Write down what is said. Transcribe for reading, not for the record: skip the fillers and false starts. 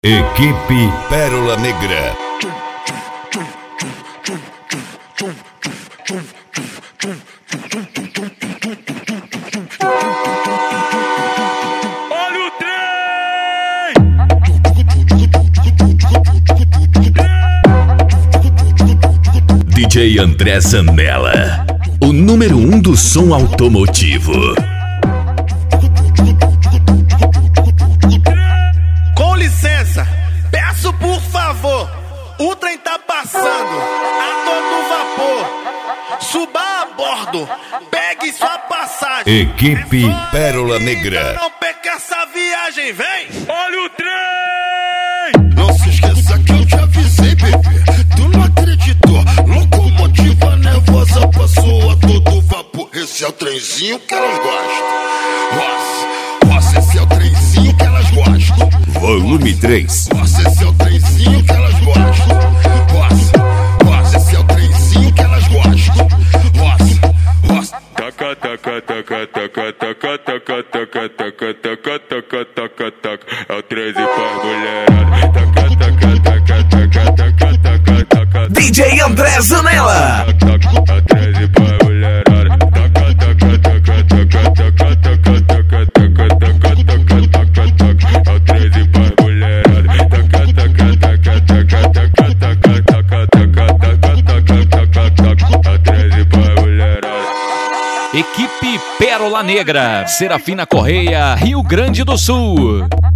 Equipe Pérola Negra. Olha o trem! DJ André Zanella, o número 1 do som automotivo. Com licença, peço por favor, o trem tá passando a todo vapor. Suba a bordo, pegue sua passagem. Equipe Pérola Negra. Não perca essa viagem, vem! Olha o trem! Não se esqueça que eu te avisei, bebê. Tu não acreditou. Locomotiva nervosa passou a todo vapor. Esse é o trenzinho que elas gostam. Nossa, esse é o trenzinho que elas gostam. Volume 3. Nossa, esse é o trenzinho que elas gostam. Nossa, esse é o trenzinho que elas gostam. Nossa. Taca, taca, taca, taca, taca, taca, taca, taca, taca, taca, taca, taca. É o 13 pra mulherada. Taca, taca, taca, taca, taca, taca, taca. DJ André Zanella. É o 13 pra mulherada. Taca, taca, taca, taca, taca, taca, taca, taca, taca, taca, taca, taca. É o 13 pra mulherada. Taca, taca, taca, taca, taca, taca, taca, taca, taca, taca, taca. É o 13 pra mulherada. Equipe Pérola Negra, Serafina Correia, Rio Grande do Sul.